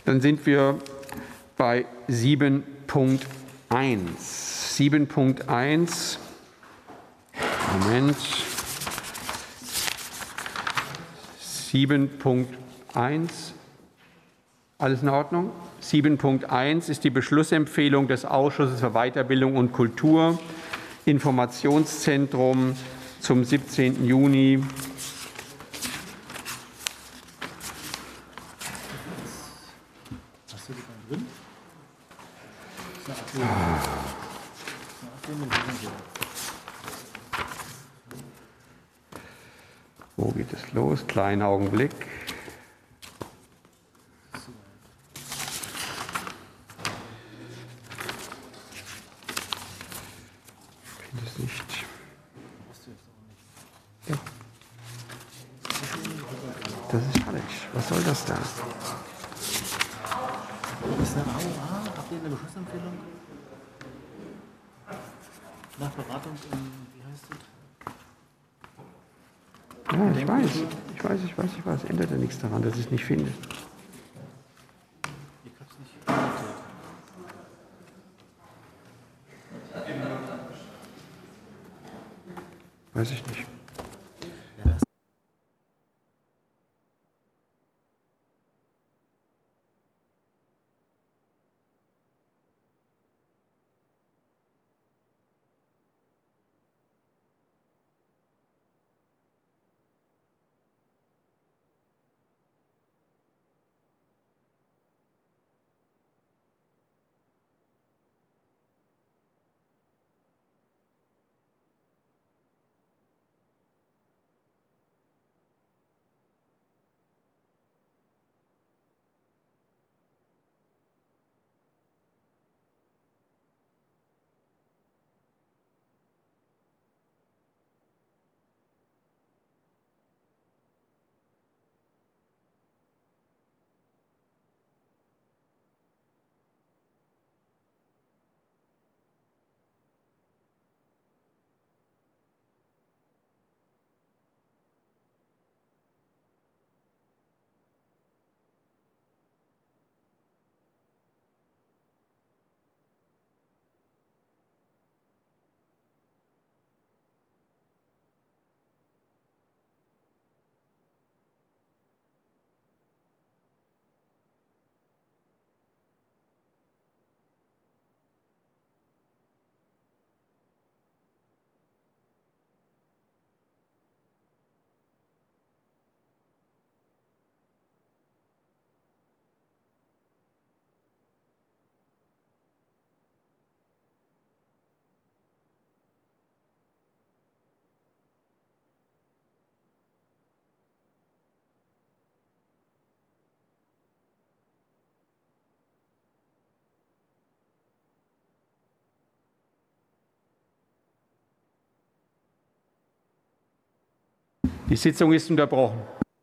Dann sind wir bei 7.1. 7.1. Moment. 7.1. Alles in Ordnung? 7.1 ist die Beschlussempfehlung des Ausschusses für Weiterbildung und Kultur, Informationszentrum zum 17. Juni. Hast du die drin? Wo geht es los? Kleinen Augenblick. Ich finde es nicht. Ja. Das ist falsch. Was soll das da? Das ist eine AOA. Habt ihr eine Beschlussempfehlung? Nach Beratung, wie heißt das? Ja, ich weiß. Ändert ja nichts daran, dass ich es nicht finde. Ich habe es nicht notiert. Weiß ich nicht. Die Sitzung ist unterbrochen.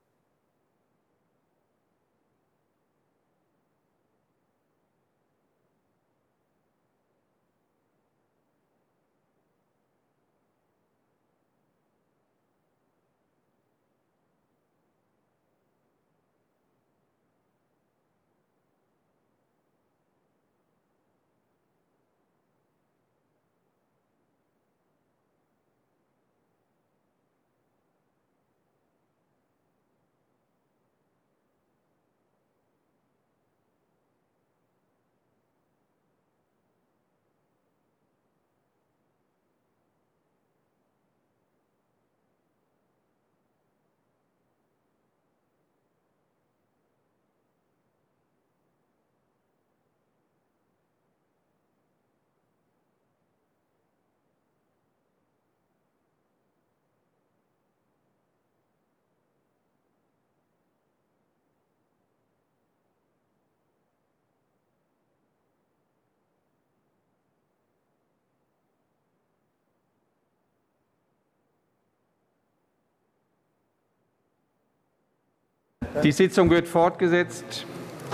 Die Sitzung wird fortgesetzt.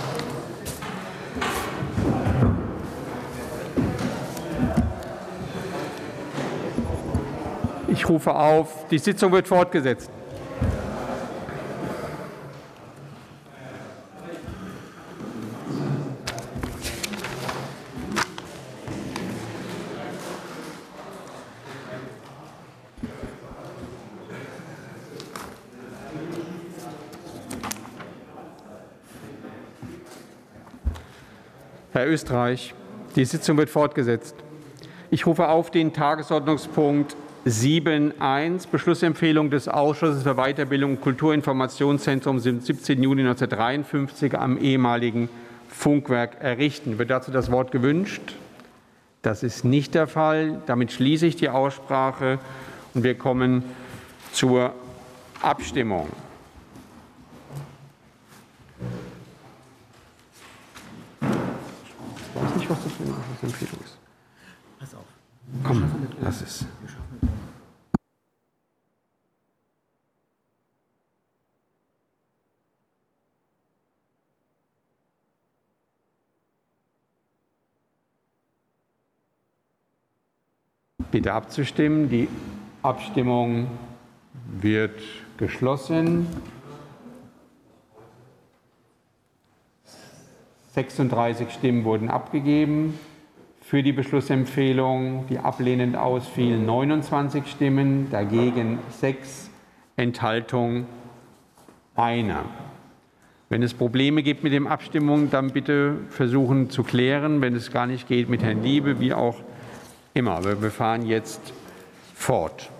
Ich rufe auf, die Sitzung wird fortgesetzt. Herr Österreich, die Sitzung wird fortgesetzt. Ich rufe auf den Tagesordnungspunkt 7.1, Beschlussempfehlung des Ausschusses für Weiterbildung und Kulturinformationszentrum zum 17. Juni 1953 am ehemaligen Funkwerk errichten. Wird dazu das Wort gewünscht? Das ist nicht der Fall. Damit schließe ich die Aussprache und wir kommen zur Abstimmung. Ich weiß nicht, was das für eine Beschlussempfehlung ist. Pass auf. Komm, lass es. Bitte abzustimmen. Die Abstimmung wird geschlossen. 36 Stimmen wurden abgegeben für die Beschlussempfehlung. Die ablehnend ausfielen 29 Stimmen, dagegen 6, Enthaltung 1. Wenn es Probleme gibt mit den Abstimmungen, dann bitte versuchen zu klären. Wenn es gar nicht geht, mit Herrn Liebe, wie auch immer. Wir fahren jetzt fort.